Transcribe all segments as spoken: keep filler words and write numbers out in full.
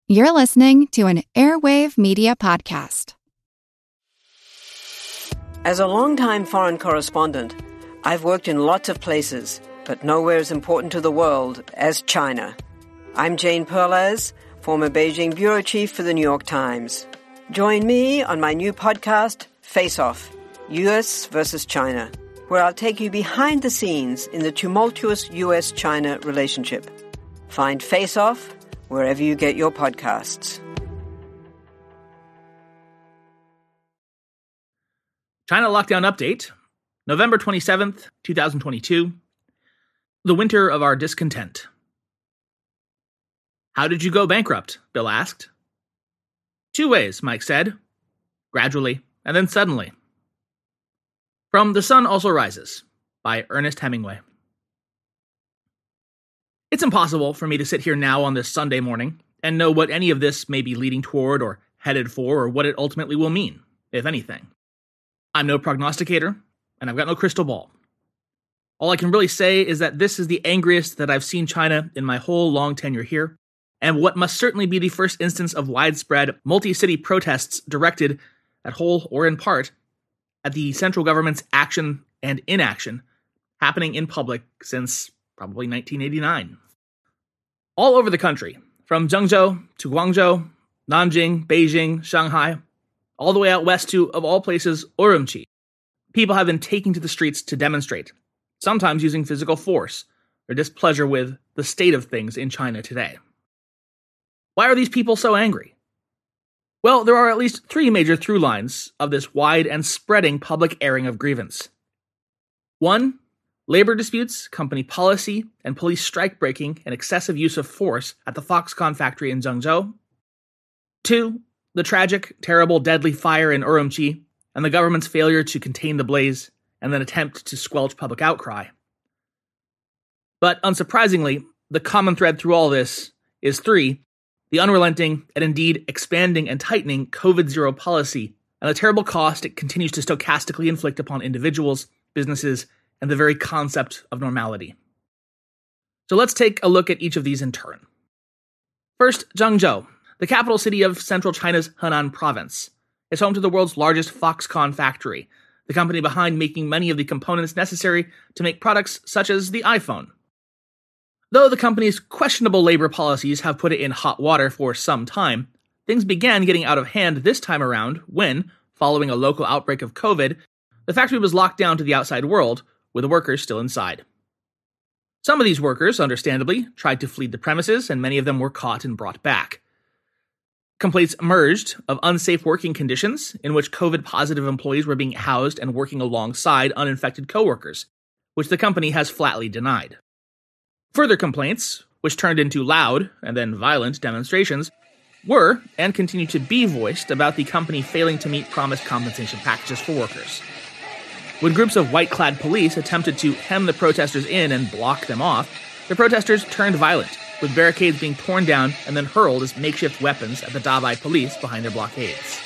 You're listening to an Airwave Media Podcast. As a longtime foreign correspondent, I've worked in lots of places, but nowhere as important to the world as China. I'm Jane Perlez, former Beijing bureau chief for the New York Times. Join me on my new podcast, Face Off, U S versus China, where I'll take you behind the scenes in the tumultuous U S China relationship. Find Face Off wherever you get your podcasts. China lockdown update, November twenty-seventh, twenty twenty-two. The winter of our discontent. How did you go bankrupt? Bill asked. Two ways, Mike said. Gradually, and then suddenly. From The Sun Also Rises, by Ernest Hemingway. It's impossible for me to sit here now on this Sunday morning and know what any of this may be leading toward or headed for or what it ultimately will mean, if anything. I'm no prognosticator, and I've got no crystal ball. All I can really say is that this is the angriest that I've seen China in my whole long tenure here, and what must certainly be the first instance of widespread multi-city protests directed, at whole or in part, at the central government's action and inaction happening in public since probably nineteen eighty-nine. All over the country, from Zhengzhou to Guangzhou, Nanjing, Beijing, Shanghai, all the way out west to, of all places, Urumqi, people have been taking to the streets to demonstrate, sometimes using physical force, their displeasure with the state of things in China today. Why are these people so angry? Well, there are at least three major through lines of this wide and spreading public airing of grievance. One, labor disputes, company policy, and police strike-breaking and excessive use of force at the Foxconn factory in Zhengzhou. Two, the tragic, terrible, deadly fire in Urumqi and the government's failure to contain the blaze and then attempt to squelch public outcry. But unsurprisingly, the common thread through all this is three, the unrelenting and indeed expanding and tightening COVID zero policy and the terrible cost it continues to stochastically inflict upon individuals, businesses, and the very concept of normality. So let's take a look at each of these in turn. First, Zhengzhou, the capital city of central China's Henan province, is home to the world's largest Foxconn factory, the company behind making many of the components necessary to make products such as the iPhone. Though the company's questionable labor policies have put it in hot water for some time, things began getting out of hand this time around when, following a local outbreak of COVID, the factory was locked down to the outside world, with the workers still inside. Some of these workers, understandably, tried to flee the premises, and many of them were caught and brought back. Complaints emerged of unsafe working conditions in which COVID-positive employees were being housed and working alongside uninfected coworkers, which the company has flatly denied. Further complaints, which turned into loud and then violent demonstrations, were and continue to be voiced about the company failing to meet promised compensation packages for workers. When groups of white-clad police attempted to hem the protesters in and block them off, the protesters turned violent, with barricades being torn down and then hurled as makeshift weapons at the Dabai police behind their blockades.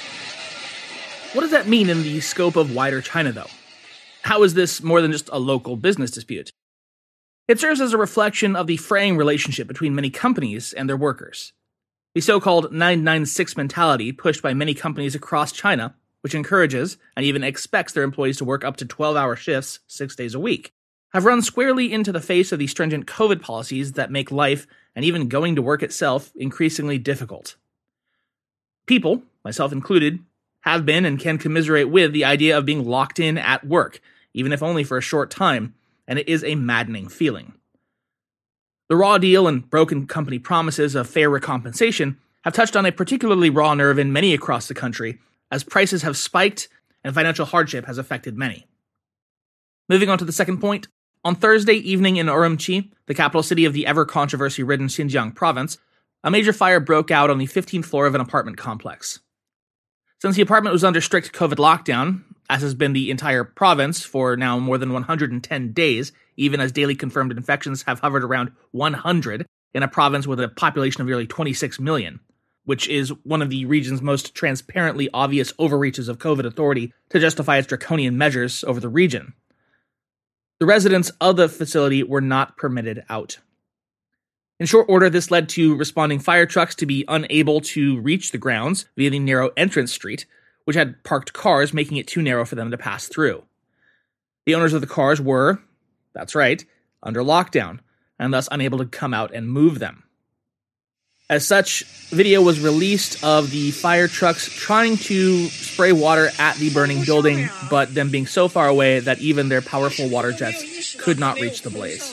What does that mean in the scope of wider China, though? How is this more than just a local business dispute? It serves as a reflection of the fraying relationship between many companies and their workers. The so-called nine nine six mentality pushed by many companies across China, which encourages and even expects their employees to work up to twelve-hour shifts six days a week, have run squarely into the face of the stringent COVID policies that make life and even going to work itself increasingly difficult. People, myself included, have been and can commiserate with the idea of being locked in at work, even if only for a short time, and it is a maddening feeling. The raw deal and broken company promises of fair recompensation have touched on a particularly raw nerve in many across the country, as prices have spiked and financial hardship has affected many. Moving on to the second point, on Thursday evening in Urumqi, the capital city of the ever-controversy-ridden Xinjiang province, a major fire broke out on the fifteenth floor of an apartment complex. Since the apartment was under strict COVID lockdown, as has been the entire province for now more than one hundred ten days, even as daily confirmed infections have hovered around one hundred in a province with a population of nearly twenty-six million, which is one of the region's most transparently obvious overreaches of COVID authority to justify its draconian measures over the region. The residents of the facility were not permitted out. In short order, this led to responding fire trucks to be unable to reach the grounds via the narrow entrance street, which had parked cars, making it too narrow for them to pass through. The owners of the cars were, that's right, under lockdown, and thus unable to come out and move them. As such, video was released of the fire trucks trying to spray water at the burning building, but them being so far away that even their powerful water jets could not reach the blaze.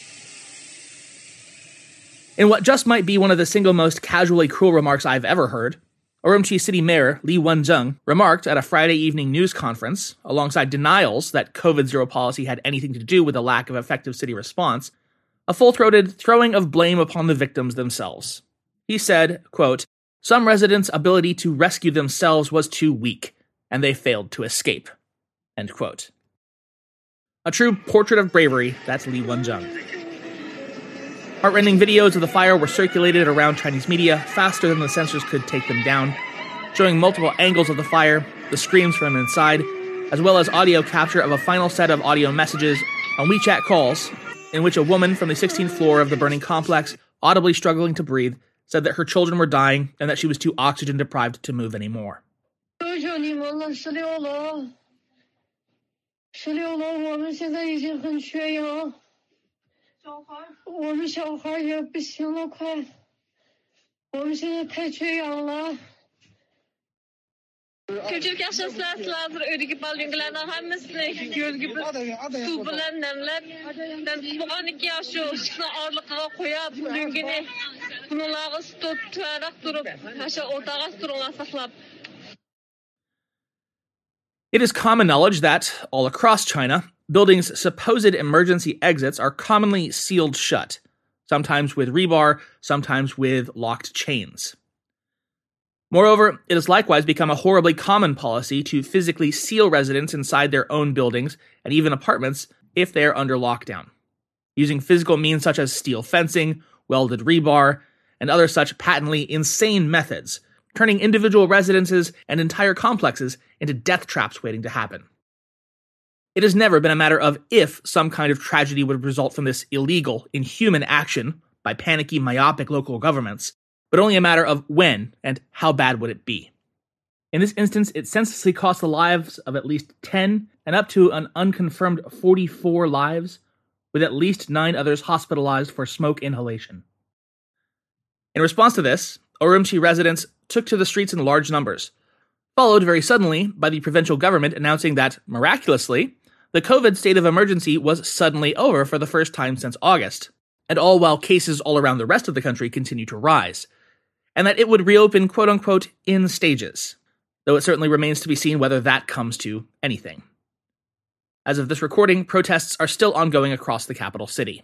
In what just might be one of the single most casually cruel remarks I've ever heard, Urumqi City Mayor Li Wenzheng remarked at a Friday evening news conference, alongside denials that COVID zero policy had anything to do with the lack of effective city response, a full-throated throwing of blame upon the victims themselves. He said, quote, "Some residents' ability to rescue themselves was too weak, and they failed to escape." End quote. A true portrait of bravery, that's Li Wenzheng. Heartrending videos of the fire were circulated around Chinese media faster than the censors could take them down, showing multiple angles of the fire, the screams from inside, as well as audio capture of a final set of audio messages on WeChat calls, in which a woman from the sixteenth floor of the burning complex, audibly struggling to breathe, said that her children were dying and that she was too oxygen deprived to move anymore. Küçük yaşaslar lazır ödeki balıngalarına hamısını göz gibi su bilen nemlep ben on iki yaşı ışıkla ağırlıkla koyup dünküne bunulağı tutup tutarak durup aşağı otağa durumla saklap. It is common knowledge that, all across China, buildings' supposed emergency exits are commonly sealed shut, sometimes with rebar, sometimes with locked chains. Moreover, it has likewise become a horribly common policy to physically seal residents inside their own buildings and even apartments if they are under lockdown, using physical means such as steel fencing, welded rebar, and other such patently insane methods, turning individual residences and entire complexes into death traps waiting to happen. It has never been a matter of if some kind of tragedy would result from this illegal, inhuman action by panicky, myopic local governments, but only a matter of when and how bad would it be. In this instance, it senselessly cost the lives of at least ten and up to an unconfirmed forty-four lives, with at least nine others hospitalized for smoke inhalation. In response to this, Urumqi residents took to the streets in large numbers, followed very suddenly by the provincial government announcing that, miraculously, the COVID state of emergency was suddenly over for the first time since August, and all while cases all around the rest of the country continue to rise, and that it would reopen quote-unquote in stages, though it certainly remains to be seen whether that comes to anything. As of this recording, protests are still ongoing across the capital city.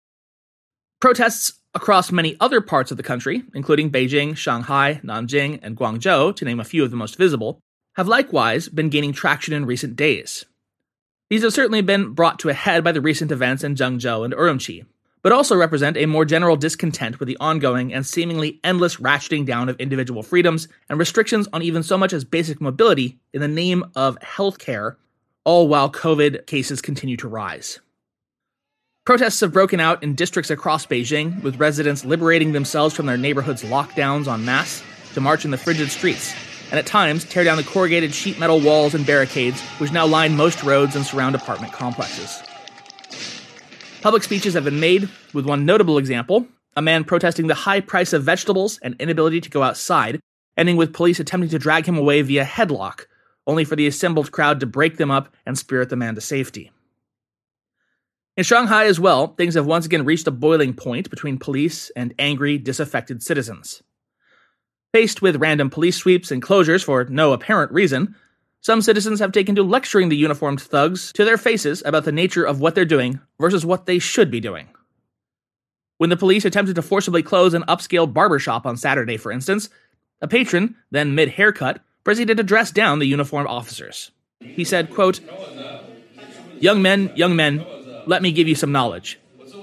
Protests across many other parts of the country, including Beijing, Shanghai, Nanjing, and Guangzhou, to name a few of the most visible, have likewise been gaining traction in recent days. These have certainly been brought to a head by the recent events in Zhengzhou and Urumqi, but also represent a more general discontent with the ongoing and seemingly endless ratcheting down of individual freedoms and restrictions on even so much as basic mobility in the name of healthcare, all while COVID cases continue to rise. Protests have broken out in districts across Beijing, with residents liberating themselves from their neighborhoods' lockdowns en masse to march in the frigid streets, and at times tear down the corrugated sheet metal walls and barricades which now line most roads and surround apartment complexes. Public speeches have been made, with one notable example, a man protesting the high price of vegetables and inability to go outside, ending with police attempting to drag him away via headlock, only for the assembled crowd to break them up and spirit the man to safety. In Shanghai as well, things have once again reached a boiling point between police and angry, disaffected citizens. Faced with random police sweeps and closures for no apparent reason, some citizens have taken to lecturing the uniformed thugs to their faces about the nature of what they're doing versus what they should be doing. When the police attempted to forcibly close an upscale barbershop on Saturday, for instance, a patron, then mid-haircut, proceeded to dress down the uniformed officers. He said, quote, "Young men, young men, let me give you some knowledge.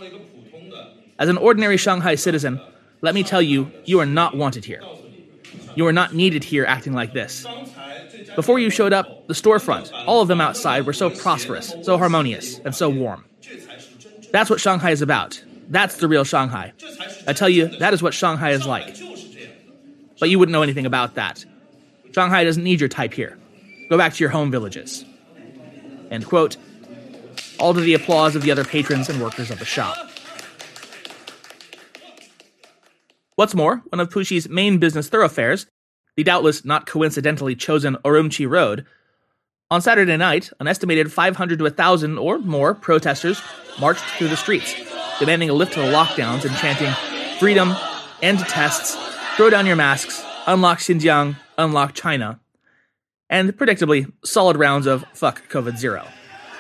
As an ordinary Shanghai citizen, let me tell you, you are not wanted here. You are not needed here acting like this. Before you showed up, the storefront, all of them outside, were so prosperous, so harmonious, and so warm. That's what Shanghai is about. That's the real Shanghai. I tell you, that is what Shanghai is like. But you wouldn't know anything about that. Shanghai doesn't need your type here. Go back to your home villages." End quote. All to the applause of the other patrons and workers of the shop. What's more, one of Puxi's main business thoroughfares, the doubtless not coincidentally chosen Urumqi Road, on Saturday night, an estimated five hundred to one thousand or more protesters marched through the streets, demanding a lift to the lockdowns and chanting, "Freedom, end tests, throw down your masks, unlock Xinjiang, unlock China," and, predictably, solid rounds of "fuck COVID zero."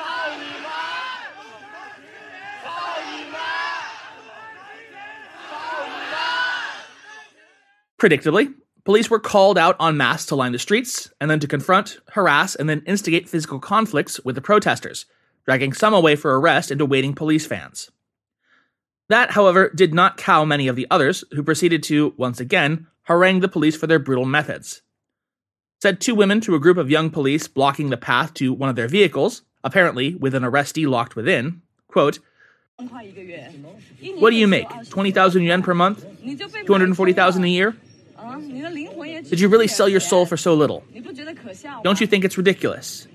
Predictably, police were called out en masse to line the streets, and then to confront, harass, and then instigate physical conflicts with the protesters, dragging some away for arrest into waiting police vans. That, however, did not cow many of the others, who proceeded to, once again, harangue the police for their brutal methods. Said two women to a group of young police blocking the path to one of their vehicles, apparently with an arrestee locked within, quote, "What do you make, twenty thousand yuan per month? two hundred forty thousand a year? Did you really sell your soul for so little? Don't you think it's ridiculous?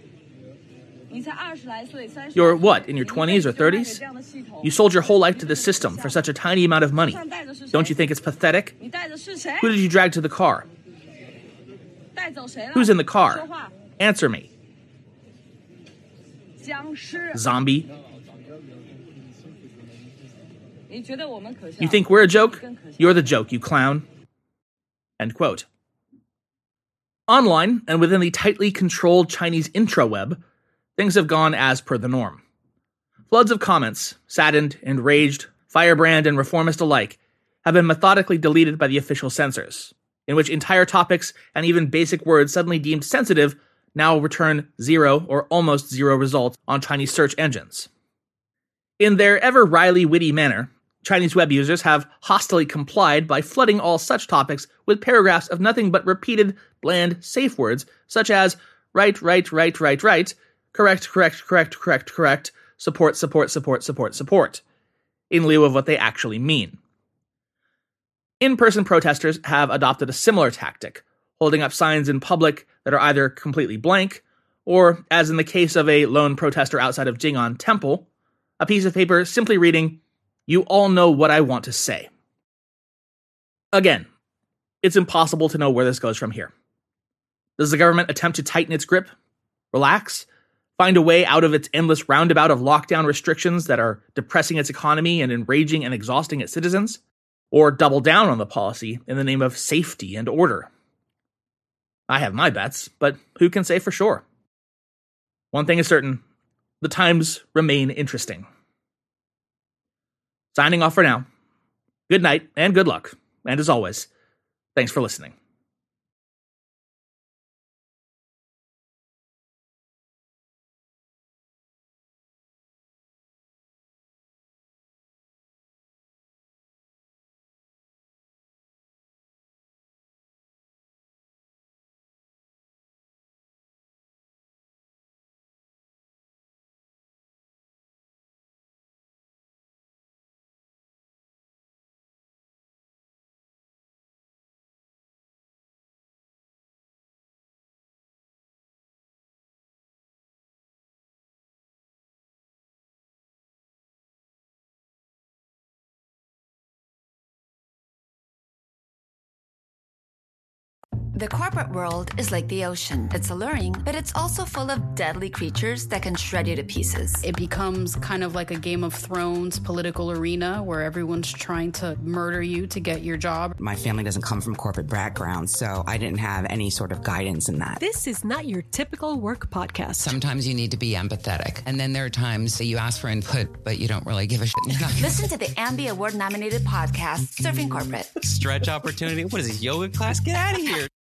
You're what, in your twenties or thirties? You sold your whole life to the system for such a tiny amount of money. Don't you think it's pathetic? Who did you drag to the car? Who's in the car? Answer me. Zombie. You think we're a joke? You're the joke, you clown." End quote. Online, and within the tightly controlled Chinese intraweb, things have gone as per the norm. Floods of comments, saddened, enraged, firebrand, and reformist alike, have been methodically deleted by the official censors, in which entire topics and even basic words suddenly deemed sensitive now return zero or almost zero results on Chinese search engines. In their ever-wryly witty manner, Chinese web users have hostilely complied by flooding all such topics with paragraphs of nothing but repeated, bland, safe words, such as right, right, right, right, right, correct, correct, correct, correct, correct, support, support, support, support, support, in lieu of what they actually mean. In-person protesters have adopted a similar tactic, holding up signs in public that are either completely blank, or, as in the case of a lone protester outside of Jing'an Temple, a piece of paper simply reading, "You all know what I want to say." Again, it's impossible to know where this goes from here. Does the government attempt to tighten its grip? Relax? Find a way out of its endless roundabout of lockdown restrictions that are depressing its economy and enraging and exhausting its citizens? Or double down on the policy in the name of safety and order? I have my bets, but who can say for sure? One thing is certain, the times remain interesting. Signing off for now. Good night and good luck. And as always, thanks for listening. The corporate world is like the ocean. It's alluring, but it's also full of deadly creatures that can shred you to pieces. It becomes kind of like a Game of Thrones political arena where everyone's trying to murder you to get your job. My family doesn't come from corporate background, so I didn't have any sort of guidance in that. This is not your typical work podcast. Sometimes you need to be empathetic. And then there are times that you ask for input, but you don't really give a shit. Listen to the Ambie Award-nominated podcast, Surfing Corporate. Stretch opportunity? What is this, yoga class? Get out of here.